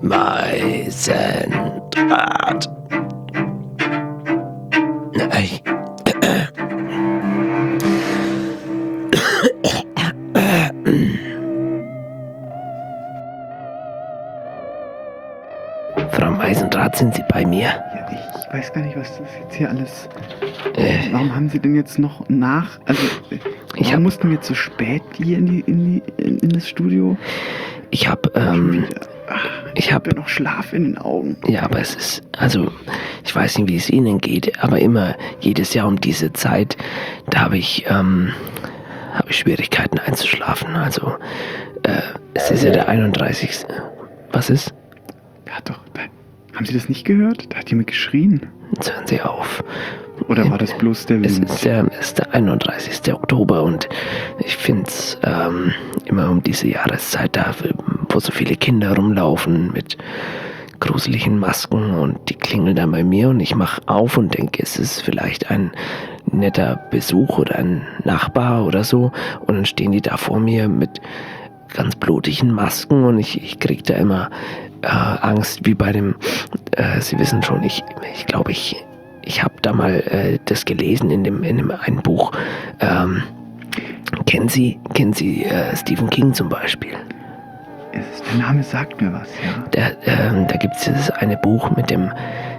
Meisendraht. Nein. Frau Meisendraht, sind Sie bei mir? Ja, ich weiß gar nicht, was das jetzt hier alles... Warum haben Sie denn jetzt noch warum mussten wir zu spät hier in das Studio? Ich habe noch Schlaf in den Augen. Ja, aber es ist, ich weiß nicht, wie es Ihnen geht, aber jedes Jahr um diese Zeit, da habe ich Schwierigkeiten einzuschlafen. Es ist ja der 31. Was ist? Haben Sie das nicht gehört? Da hat jemand geschrien. Jetzt hören Sie auf. Oder war das bloß der Wind? Es ist der 31. Oktober und ich finde es immer um diese Jahreszeit da, wo so viele Kinder rumlaufen mit gruseligen Masken und die klingeln dann bei mir und ich mache auf und denke, es ist vielleicht ein netter Besuch oder ein Nachbar oder so und dann stehen die da vor mir mit ganz blutigen Masken und ich kriege da immer Angst, wie bei dem, Sie wissen schon, ich glaube, ich habe da mal das gelesen in dem einen Buch. Kennen Sie Stephen King zum Beispiel? Der Name sagt mir was, ja. Da gibt es dieses eine Buch mit so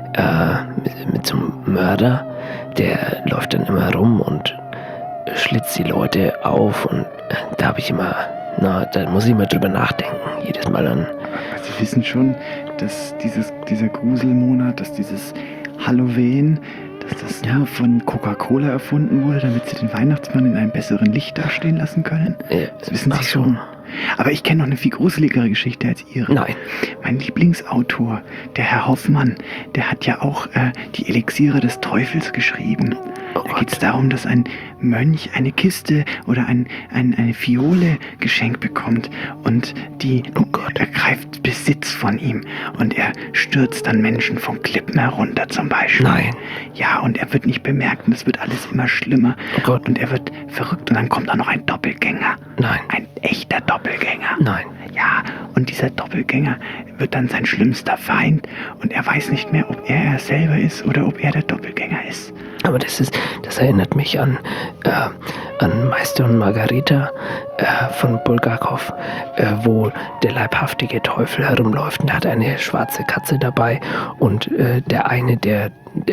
einem Mörder, der läuft dann immer rum und schlitzt die Leute auf und da habe ich immer, da muss ich immer drüber nachdenken, jedes Mal an. Aber Sie wissen schon, dass dieser Gruselmonat, dass dieses Halloween, dass das nur von Coca-Cola erfunden wurde, damit sie den Weihnachtsmann in einem besseren Licht dastehen lassen können? Das wissen Sie schon. Aber ich kenne noch eine viel gruseligere Geschichte als Ihre. Nein. Mein Lieblingsautor, der Herr Hoffmann, der hat ja auch die Elixiere des Teufels geschrieben. Da geht es darum, dass ein Mönch eine Kiste oder eine Fiole geschenkt bekommt und die ergreift Besitz von ihm und er stürzt dann Menschen von Klippen herunter zum Beispiel. Nein. Ja, und er wird nicht bemerkt und es wird alles immer schlimmer. Oh Gott. Und er wird verrückt und dann kommt da noch ein Doppelgänger. Nein. Ein echter Doppelgänger. Nein. Ja, und dieser Doppelgänger wird dann sein schlimmster Feind und er weiß nicht mehr, ob er selber ist oder ob er der Doppelgänger ist. Aber das erinnert mich an Meister und Margarita von Bulgakov, wo der leibhaftige Teufel herumläuft und der hat eine schwarze Katze dabei und der eine, der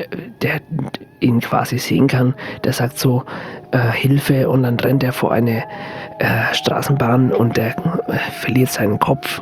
ihn quasi sehen kann, der sagt so, Hilfe, und dann rennt er vor eine Straßenbahn und der verliert seinen Kopf.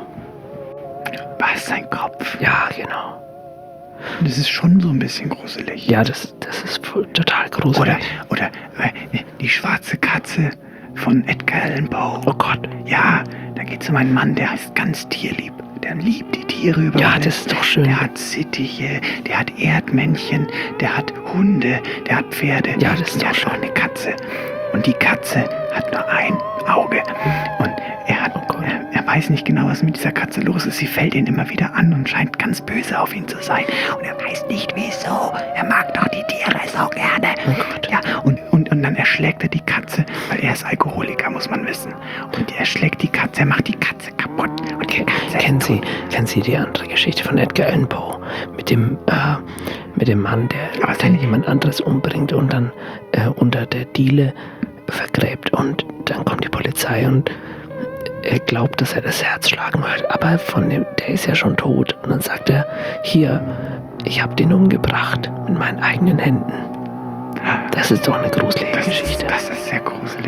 Was, sein Kopf? Ja, genau. Das ist schon so ein bisschen gruselig. Ja, das ist total gruselig. Oder die schwarze Katze von Edgar Allan Poe. Oh Gott. Ja, da geht es um einen Mann, der heißt ganz tierlieb. Der liebt die Tiere überall. Ja, das ist doch schön. Der hat Sittiche, der hat Erdmännchen, der hat Hunde, der hat Pferde. Ja, das ist der doch hat schön. auch eine Katze. Und die Katze hat nur ein Auge. Und er weiß nicht genau, was mit dieser Katze los ist. Sie fällt ihn immer wieder an und scheint ganz böse auf ihn zu sein. Und er weiß nicht wieso. Er mag doch die Tiere so gerne. Oh Gott. Ja, und dann erschlägt er die Katze, weil er ist Alkoholiker, muss man wissen. Und er schlägt die Katze, er macht die Katze kaputt. Und die Katze Kennen Sie die andere Geschichte von Edgar Allan Poe? Mit dem Mann, der jemand anderes umbringt und dann unter der Diele vergräbt und dann kommt die Polizei und er glaubt, dass er das Herz schlagen hört, aber der ist ja schon tot und dann sagt er, hier, ich habe den umgebracht mit meinen eigenen Händen. Das ist doch eine gruselige Geschichte. Das ist sehr gruselig.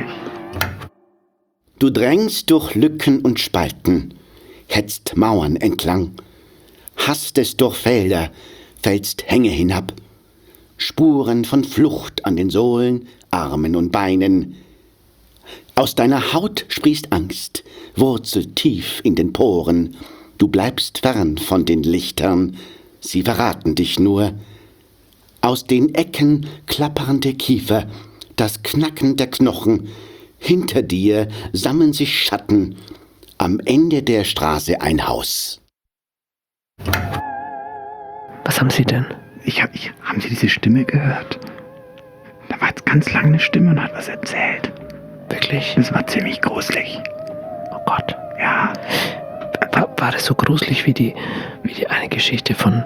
Du drängst durch Lücken und Spalten, hetzt Mauern entlang, hastest durch Felder, fällst Hänge hinab, Spuren von Flucht an den Sohlen, Armen und Beinen. Aus deiner Haut sprießt Angst, wurzelt tief in den Poren. Du bleibst fern von den Lichtern, sie verraten dich nur. Aus den Ecken klappernde Kiefer, das Knacken der Knochen. Hinter dir sammeln sich Schatten, am Ende der Straße ein Haus. Was haben Sie denn? Haben Sie diese Stimme gehört? Da war jetzt ganz lange eine Stimme und hat was erzählt. Wirklich? Das war ziemlich gruselig. Oh Gott. Ja. war das so gruselig wie die eine Geschichte von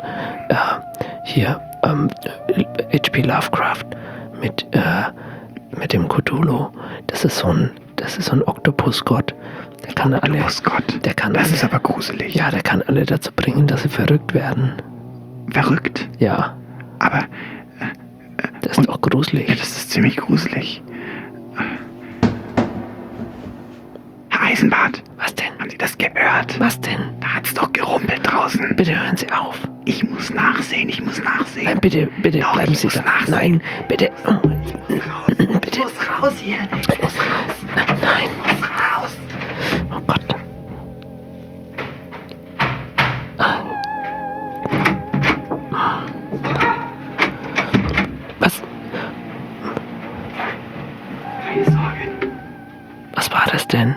H.P. Lovecraft mit dem Cthulhu. Das ist so ein Oktopusgott. Der kann Oktopusgott? Das ist aber gruselig. Ja, der kann alle dazu bringen, dass sie verrückt werden. Verrückt? Ja. Aber das ist doch gruselig. Ja, das ist ziemlich gruselig. Herr Eisenbart. Was denn? Haben Sie das gehört? Was denn? Da hat's doch gerumpelt draußen. Bitte hören Sie auf. Ich muss nachsehen. Nein, bitte Doch, bleiben ich Sie muss da. nachsehen. Nein, bitte. Ich muss raus hier. Ich muss raus. Nein. Ich muss raus. Oh Gott. Was? Keine Sorge. Was war das denn?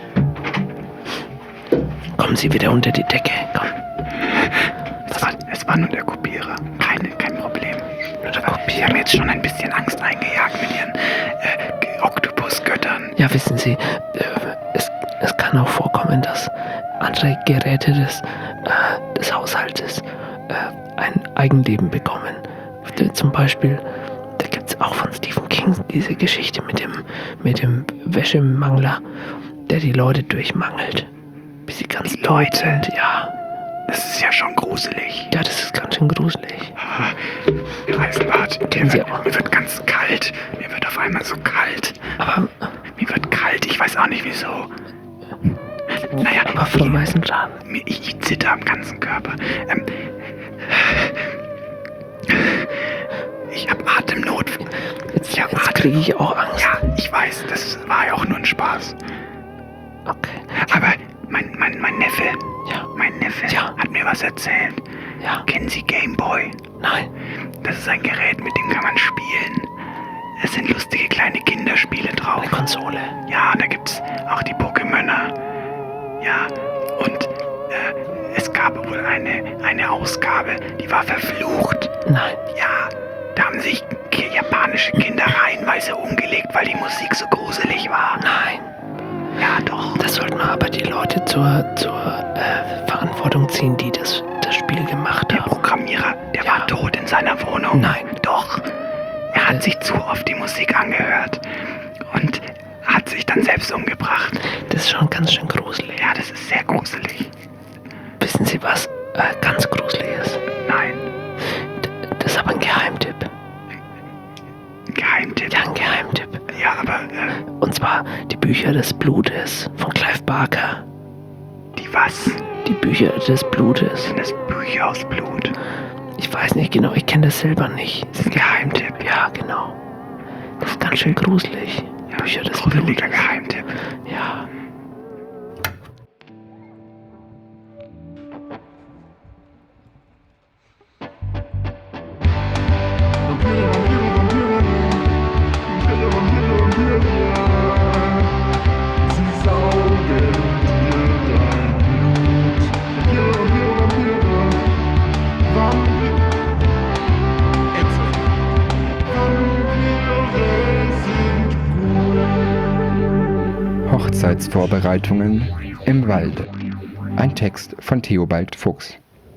Kommen Sie wieder unter die Decke. Komm. Es war nur der Kopierer. Kein Problem. Nur der Aber Sie haben jetzt schon ein bisschen Angst eingejagt mit Ihren Oktopusgöttern. Ja, wissen Sie, es kann auch vorkommen, dass andere Geräte des Haushaltes ein Eigenleben bekommen. Zum Beispiel, da gibt es auch von Stephen King diese Geschichte mit dem Wäschemangler, der die Leute durchmangelt, bis sie ganz tot sind. Ja. Das ist ja schon gruselig. Ja, das ist ganz schön gruselig. Herr Eisenbart, Kennen Sie auch? mir wird ganz kalt. Mir wird auf einmal so kalt. Aber Mir wird kalt, ich weiß auch nicht wieso. Naja, aber vom weißen Schaden. ich zitter am ganzen Körper. Ich hab Atemnot. Jetzt kriege ich auch Angst. Ja, ich weiß, das war ja auch nur ein Spaß. Okay. Aber mein Neffe, Ja. Ja. hat mir was erzählt. Ja. Kennen Sie Game Boy? Nein. Das ist ein Gerät, mit dem kann man spielen. Es sind lustige kleine Kinderspiele drauf. Eine Konsole. Ja, da gibt's auch die Pokémöner. Ja, und es gab wohl eine Ausgabe, die war verflucht. Nein. Ja, da haben sich japanische Kinder reihenweise umgelegt, weil die Musik so gruselig war. Nein. Ja, doch. Da sollten wir aber die Leute zur Verantwortung ziehen, die das Spiel gemacht Der haben. Programmierer, der war tot in seiner Wohnung. Nein. Doch. Er hat sich zu oft die Musik angehört und hat sich dann selbst umgebracht. Das ist schon ganz schön gruselig. Ja, das ist sehr gruselig. Wissen Sie, was ganz gruselig ist? Nein, Das ist aber ein Geheimtipp. ein Geheimtipp. Ja, ein Geheimtipp. Ja, aber Und zwar die Bücher des Blutes von Clive Barker. die was? Die Bücher des Blutes. Sind das Bücher aus Blut? Ich weiß nicht genau, ich kenne das selber nicht. Das ist ein Geheimtipp. Ja, genau. Das ist ganz schön gruselig. Ja, Bücher des gruseliger Blutes. Geheimtipp. Ja. Hochzeitsvorbereitungen im Walde. Ein Text von Theobald Fuchs.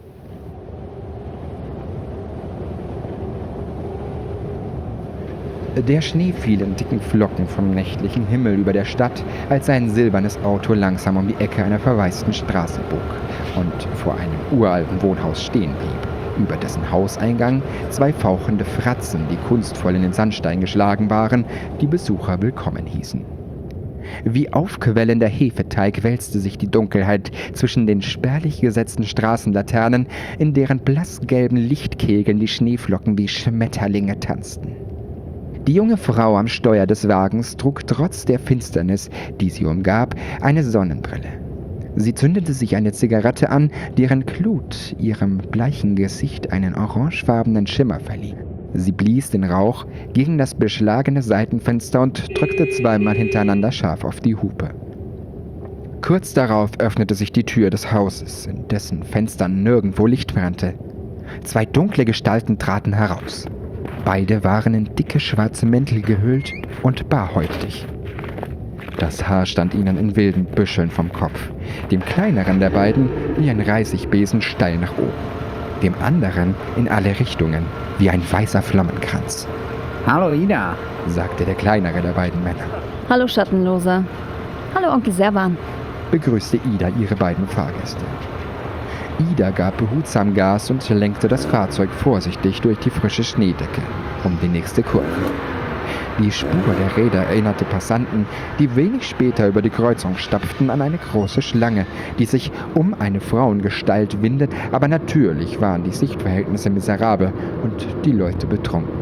Der Schnee fiel in dicken Flocken vom nächtlichen Himmel über der Stadt, als ein silbernes Auto langsam um die Ecke einer verwaisten Straße bog und vor einem uralten Wohnhaus stehen blieb, über dessen Hauseingang zwei fauchende Fratzen, die kunstvoll in den Sandstein geschlagen waren, die Besucher willkommen hießen. Wie aufquellender Hefeteig wälzte sich die Dunkelheit zwischen den spärlich gesetzten Straßenlaternen, in deren blassgelben Lichtkegeln die Schneeflocken wie Schmetterlinge tanzten. Die junge Frau am Steuer des Wagens trug trotz der Finsternis, die sie umgab, eine Sonnenbrille. Sie zündete sich eine Zigarette an, deren Glut ihrem bleichen Gesicht einen orangefarbenen Schimmer verlieh. Sie blies den Rauch gegen das beschlagene Seitenfenster und drückte zweimal hintereinander scharf auf die Hupe. Kurz darauf öffnete sich die Tür des Hauses, in dessen Fenstern nirgendwo Licht brannte. Zwei dunkle Gestalten traten heraus. Beide waren in dicke schwarze Mäntel gehüllt und barhäutig. Das Haar stand ihnen in wilden Büscheln vom Kopf, dem kleineren der beiden wie ein Reisigbesen steil nach oben, dem anderen in alle Richtungen wie ein weißer Flammenkranz. Hallo Ida, sagte der kleinere der beiden Männer. Hallo Schattenloser. Hallo Onkel Servan. Begrüßte Ida ihre beiden Fahrgäste. Ida gab behutsam Gas und lenkte das Fahrzeug vorsichtig durch die frische Schneedecke um die nächste Kurve. Die Spur der Räder erinnerte Passanten, die wenig später über die Kreuzung stapften, an eine große Schlange, die sich um eine Frauengestalt windet, aber natürlich waren die Sichtverhältnisse miserabel und die Leute betrunken.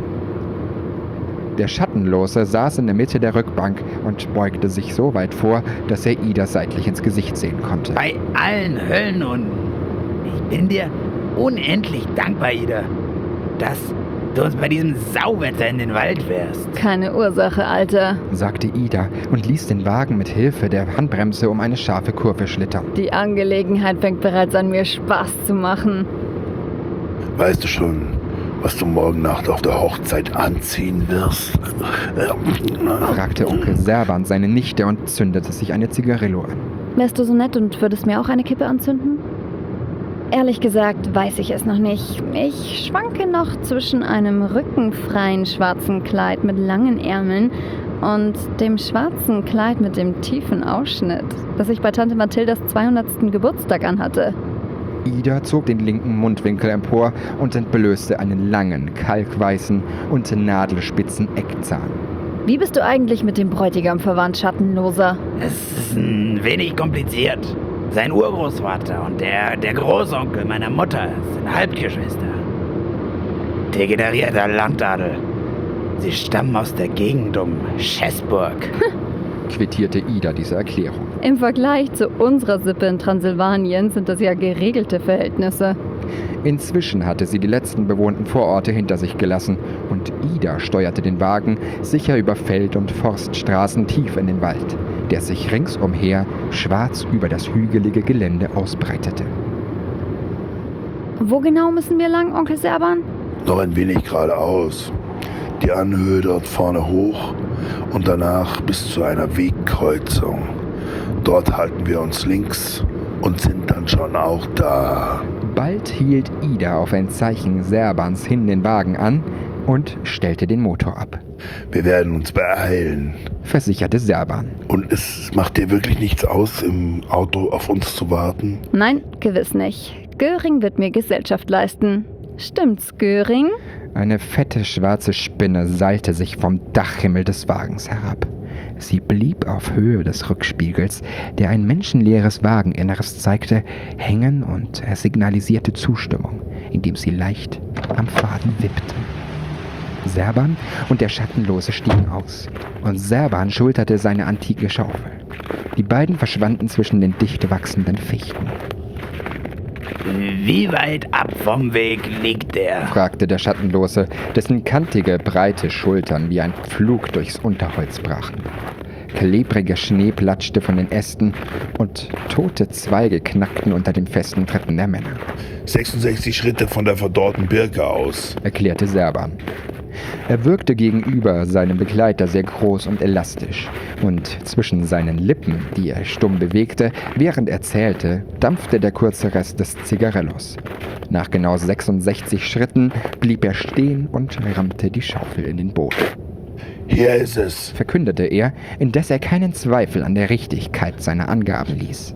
Der Schattenlose saß in der Mitte der Rückbank und beugte sich so weit vor, dass er Ida seitlich ins Gesicht sehen konnte. bei allen Höllenhunden. Ich bin dir unendlich dankbar, Ida, dass du uns bei diesem Sauwetter in den Wald fährst. Keine Ursache, Alter. Sagte Ida und ließ den Wagen mit Hilfe der Handbremse um eine scharfe Kurve schlittern. Die Angelegenheit fängt bereits an, mir Spaß zu machen. Weißt du schon, was du morgen Nacht auf der Hochzeit anziehen wirst? Fragte Onkel Servan seine Nichte und zündete sich eine Zigarillo an. Wärst du so nett und würdest mir auch eine Kippe anzünden? Ehrlich gesagt weiß ich es noch nicht. Ich schwanke noch zwischen einem rückenfreien schwarzen Kleid mit langen Ärmeln und dem schwarzen Kleid mit dem tiefen Ausschnitt, das ich bei Tante Mathildas 200. Geburtstag anhatte. Ida zog den linken Mundwinkel empor und entblößte einen langen, kalkweißen und nadelspitzen Eckzahn. Wie bist du eigentlich mit dem Bräutigam verwandt, Schattenloser? Es ist ein wenig kompliziert. Sein Urgroßvater und der Großonkel meiner Mutter sind Halbgeschwister. Degenerierter Landadel. Sie stammen aus der Gegend um Schäßburg. Quittierte Ida diese Erklärung. Im Vergleich zu unserer Sippe in Transsilvanien sind das ja geregelte Verhältnisse. Inzwischen hatte sie die letzten bewohnten Vororte hinter sich gelassen und Ida steuerte den Wagen sicher über Feld- und Forststraßen tief in den Wald, der sich ringsumher schwarz über das hügelige Gelände ausbreitete. Wo genau müssen wir lang, Onkel Serban? Noch ein wenig geradeaus. Die Anhöhe dort vorne hoch und danach bis zu einer Wegkreuzung. Dort halten wir uns links und sind dann schon auch da. Bald hielt Ida auf ein Zeichen Serbans hin den Wagen an und stellte den Motor ab. Wir werden uns beeilen. Versicherte Serban. Und es macht dir wirklich nichts aus, im Auto auf uns zu warten? Nein, gewiss nicht. Göring wird mir Gesellschaft leisten. Stimmt's, Göring? Eine fette schwarze Spinne seilte sich vom Dachhimmel des Wagens herab. Sie blieb auf Höhe des Rückspiegels, der ein menschenleeres Wageninneres zeigte, hängen und er signalisierte Zustimmung, indem sie leicht am Faden wippte. Serban und der Schattenlose stiegen aus und Serban schulterte seine antike Schaufel. Die beiden verschwanden zwischen den dicht wachsenden Fichten. Wie weit ab vom Weg liegt der? Fragte der Schattenlose, dessen kantige, breite Schultern wie ein Pflug durchs Unterholz brachen. Klebriger Schnee platschte von den Ästen und tote Zweige knackten unter den festen Tritten der Männer. 66 Schritte von der verdorrten Birke aus, erklärte Serban. Er wirkte gegenüber seinem Begleiter sehr groß und elastisch, und zwischen seinen Lippen, die er stumm bewegte, während er zählte, dampfte der kurze Rest des Zigarillos. Nach genau 66 Schritten blieb er stehen und rammte die Schaufel in den Boden. Hier ist es, verkündete er, indes er keinen Zweifel an der Richtigkeit seiner Angaben ließ.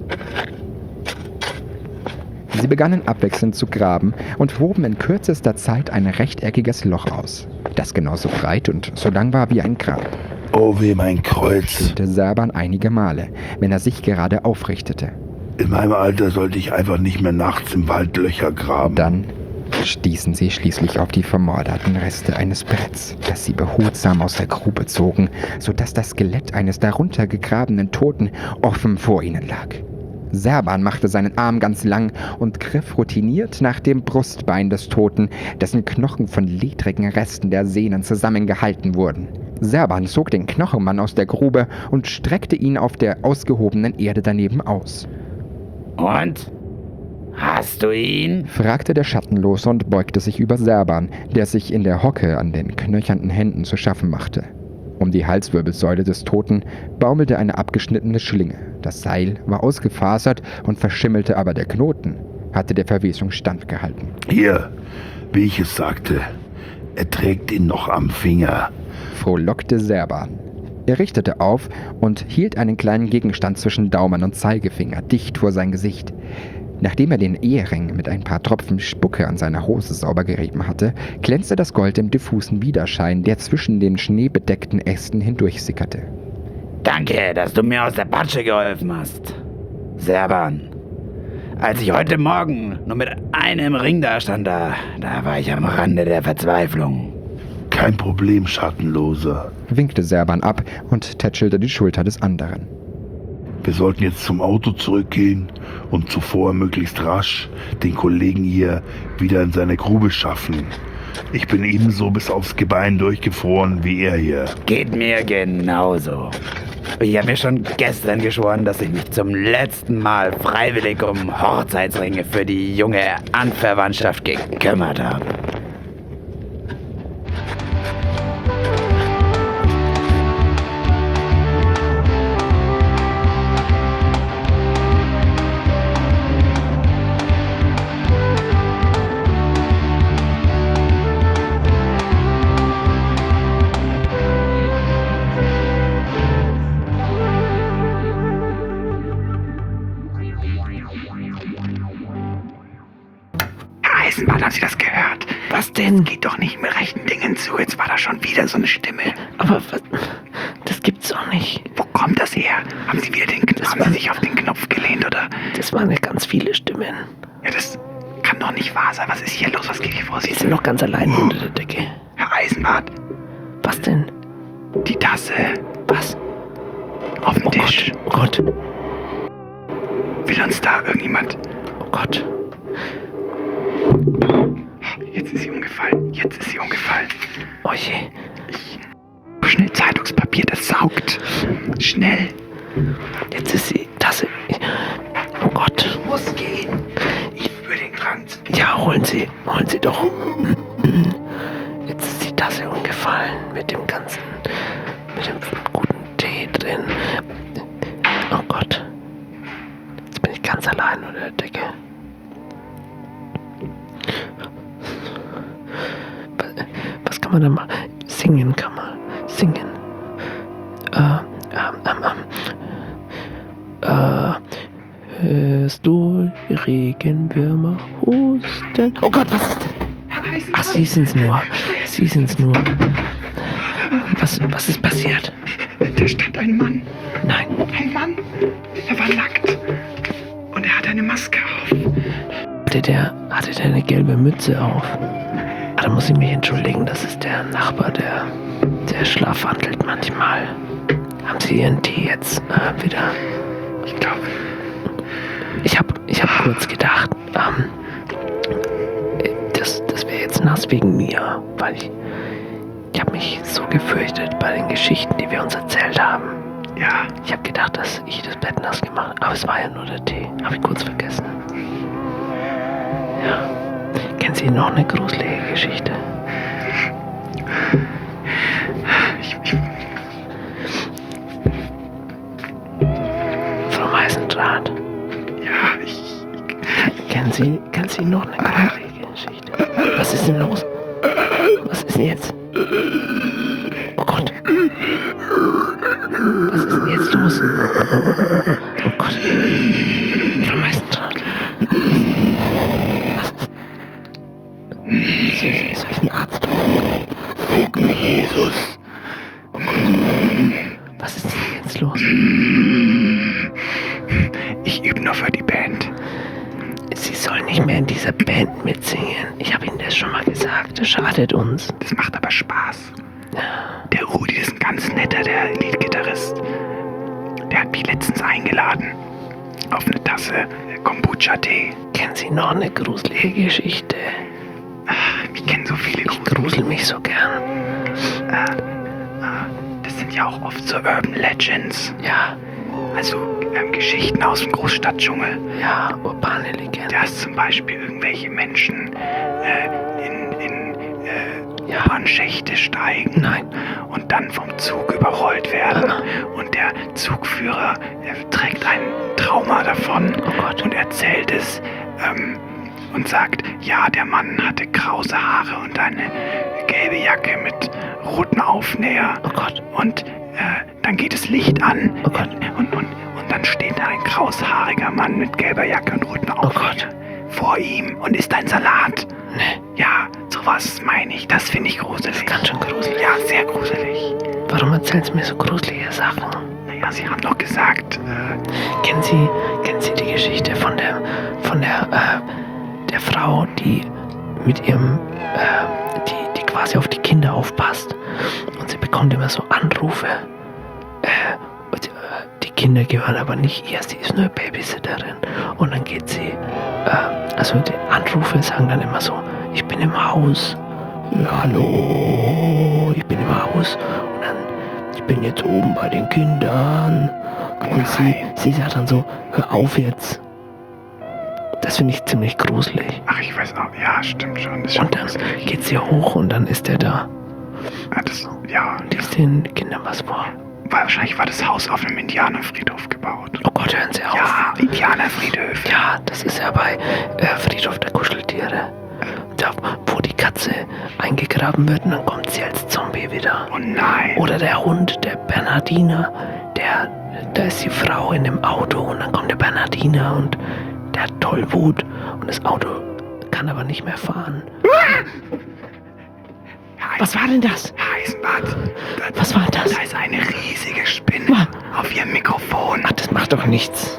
Sie begannen abwechselnd zu graben und hoben in kürzester Zeit ein rechteckiges Loch aus, das genauso breit und so lang war wie ein Grab. Oh weh, mein Kreuz. Stöhnte Serban einige Male, wenn er sich gerade aufrichtete. In meinem Alter sollte ich einfach nicht mehr nachts im Wald Löcher graben. Dann stießen sie schließlich auf die vermorderten Reste eines Bretts, das sie behutsam aus der Grube zogen, sodass das Skelett eines darunter gegrabenen Toten offen vor ihnen lag. Serban machte seinen Arm ganz lang und griff routiniert nach dem Brustbein des Toten, dessen Knochen von ledrigen Resten der Sehnen zusammengehalten wurden. Serban zog den Knochenmann aus der Grube und streckte ihn auf der ausgehobenen Erde daneben aus. Und? Hast du ihn? Fragte der Schattenlose und beugte sich über Serban, der sich in der Hocke an den knöchernden Händen zu schaffen machte. Um die Halswirbelsäule des Toten baumelte eine abgeschnittene Schlinge. Das Seil war ausgefasert und verschimmelte, aber der Knoten hatte der Verwesung standgehalten. Hier, wie ich es sagte, er trägt ihn noch am Finger. Frohlockte Serban. Er richtete auf und hielt einen kleinen Gegenstand zwischen Daumen und Zeigefinger dicht vor sein Gesicht. Nachdem er den Ehering mit ein paar Tropfen Spucke an seiner Hose sauber gerieben hatte, glänzte das Gold im diffusen Widerschein, der zwischen den schneebedeckten Ästen hindurchsickerte. Danke, dass du mir aus der Patsche geholfen hast. Serban. Als ich heute Morgen nur mit einem Ring da stand, da war ich am Rande der Verzweiflung. Kein Problem, Schattenloser. Winkte Serban ab und tätschelte die Schulter des anderen. Wir sollten jetzt zum Auto zurückgehen und zuvor möglichst rasch den Kollegen hier wieder in seine Grube schaffen. Ich bin ebenso bis aufs Gebein durchgefroren wie er hier. Geht mir genauso. Ich habe mir schon gestern geschworen, dass ich mich zum letzten Mal freiwillig um Hochzeitsringe für die junge Anverwandtschaft gekümmert habe. Eisenbahn, haben Sie das gehört? Was denn? Geht doch nicht mit rechten Dingen zu. Jetzt war da schon wieder so eine Stimme. Aber was? Das gibt's doch nicht. Wo kommt das her? Haben Sie sich auf den Knopf gelehnt, oder? Das waren ja ganz viele Stimmen. Ja, das kann doch nicht wahr sein. Was ist hier los? Was geht hier vor Sie sich? sind noch ganz allein unter der Decke. Herr Eisenbart, Was denn? die Tasse Was? auf dem Tisch. Oh Gott. Will uns da irgendjemand... Oh Gott. Jetzt ist sie umgefallen. Oh je. Schnell Zeitungspapier, das saugt. Schnell. Jetzt ist die Tasse. Oh Gott. Muss gehen. Ich will den Krank. Ja, holen Sie doch. Jetzt ist die Tasse umgefallen mit dem guten Tee drin. Oh Gott. Jetzt bin ich ganz allein unter der Decke. Was kann man da machen? Singen kann man. Singen. Hörst du die Regenwürmer husten? Oh Gott, was ist das? Ach, Sie sind's nur. Was ist passiert? Da stand ein Mann. Nein. Ein Mann. Er war nackt. Und er hatte eine Maske auf. Hatte der eine gelbe Mütze auf? Ah, da muss ich mich entschuldigen, das ist der Nachbar, der schlafwandelt manchmal. Haben Sie Ihren Tee jetzt wieder? Ich glaube... Ich hab kurz gedacht, das wäre jetzt nass wegen mir, weil ich habe mich so gefürchtet bei den Geschichten, die wir uns erzählt haben. Ja. Ich habe gedacht, dass ich das Bett nass gemacht habe, aber es war ja nur der Tee. Habe ich kurz vergessen. Ja. Kennen Sie noch eine gruselige Geschichte? Frau Meisendraht. Ja, Kennen Sie noch eine gruselige Geschichte? Was ist denn los? Was ist denn jetzt? Oh Gott. Was ist denn jetzt los? Oh Gott. Frau Meisendraht. Soll ich einen Arzt holen? Jesus. Oh Gott. Was ist denn jetzt los? ich übe nur für die Band. Sie sollen nicht mehr in dieser Band mitsingen. Ich habe Ihnen das schon mal gesagt. Das schadet uns. Das macht aber Spaß. Der Rudi ist ein ganz netter, der Leadgitarrist. Der hat mich letztens eingeladen. Auf eine Tasse Kombucha-Tee. Kennen Sie noch eine gruselige Geschichte? Ich kenne so viele Ich grusel mich so gern. Das sind ja auch oft so Urban Legends. Ja, Also Geschichten aus dem Großstadtdschungel. ja, urbane Legende. Da ist zum Beispiel irgendwelche Menschen U-Bahn-Schächte steigen. Nein. Und dann vom Zug überrollt werden. Und der Zugführer trägt ein Trauma davon und erzählt es und sagt, ja, der Mann hatte krause Haare und eine gelbe Jacke mit rotem Aufnäher. Oh Gott. Und dann geht das Licht an. Oh Gott. Und dann steht da ein kraushaariger Mann mit gelber Jacke und rotem Aufnäher vor ihm und isst ein Salat. Nee. Ja, sowas meine ich. Das finde ich gruselig. Ganz schön gruselig. Ja, sehr gruselig. Warum erzählen Sie mir so gruselige Sachen? Naja, Sie haben doch gesagt, Kennen Sie die Geschichte von der Frau, die mit ihrem, die quasi auf die Kinder aufpasst und sie bekommt immer so Anrufe. Die Kinder gehören aber nicht ihr, sie ist nur Babysitterin. Und dann geht sie, also die Anrufe sagen dann immer so, ich bin im Haus. Ja, hallo, ich bin im Haus. Und dann, ich bin jetzt oben bei den Kindern. Und sie sagt dann so, hör auf jetzt. Das finde ich ziemlich gruselig. ach, ich weiß auch, ja, stimmt schon. Das ist Und dann geht sie hoch und dann ist er da. Ja, Liest den Kindern was vor. wahrscheinlich war das Haus auf einem Indianerfriedhof gebaut. Oh Gott, hören Sie auf. Ja, Indianerfriedhöfe. Ja, das ist ja bei Friedhof der Kuscheltiere. Da, wo die Katze eingegraben wird und dann kommt sie als Zombie wieder. Oh nein. Oder der Hund, der Bernhardiner, da ist die Frau in dem Auto und dann kommt der Bernhardiner und der hat Tollwut und das Auto kann aber nicht mehr fahren. Was war denn das? Eisenbad. Was war das? Da ist eine riesige Spinne auf ihrem Mikrofon. Ach, das macht doch nichts.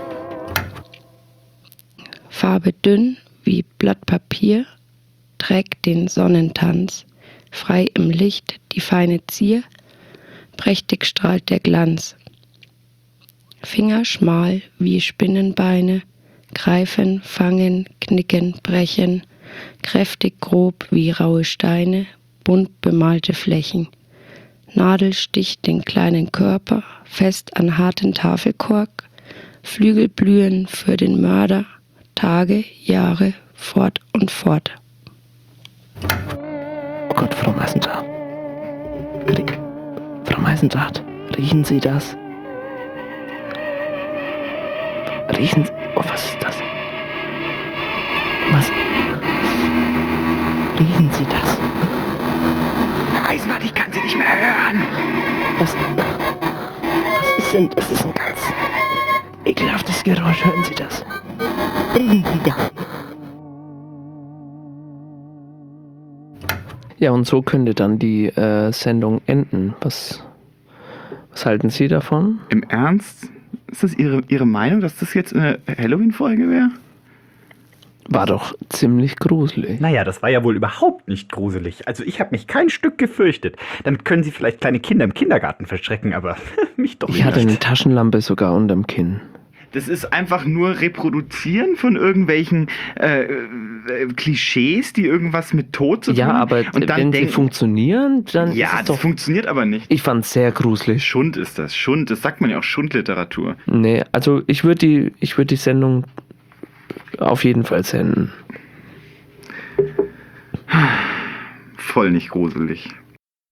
Farbe dünn wie Blatt Papier, trägt den Sonnentanz, frei im Licht die feine Zier, prächtig strahlt der Glanz. Finger schmal wie Spinnenbeine, greifen, fangen, knicken, brechen, kräftig grob wie raue Steine, bunt bemalte Flächen. Nadel sticht den kleinen Körper fest an harten Tafelkork, Flügel blühen für den Mörder, Tage, Jahre, fort und fort. Oh Gott, Frau Meisendrath. Frau Meisendrath, riechen Sie das? Riechen Sie... Oh, was ist das? Was? Riechen Sie das? Eisenbad, ich kann sie nicht mehr hören. Was ist denn... Das ist ein ganz ekelhaftes Geräusch. Hören Sie das? Riechen Sie das? Ja, und so könnte dann die Sendung enden. Was halten Sie davon? Im Ernst? Ist das Ihre Meinung, dass das jetzt eine Halloween-Folge wäre? War doch ziemlich gruselig. Naja, das war ja wohl überhaupt nicht gruselig. Also ich habe mich kein Stück gefürchtet. Damit können Sie vielleicht kleine Kinder im Kindergarten verschrecken, aber mich doch nicht. Ich hatte eine Taschenlampe sogar unterm Kinn. Das ist einfach nur Reproduzieren von irgendwelchen Klischees, die irgendwas mit Tod zu tun haben. Ja, aber und dann wenn sie funktionieren, dann ja, ist es das doch... funktioniert aber nicht. Ich fand's sehr gruselig. Schund ist das. Schund, das sagt man ja auch Schundliteratur. Nee, also ich würde die Sendung auf jeden Fall senden. Voll nicht gruselig.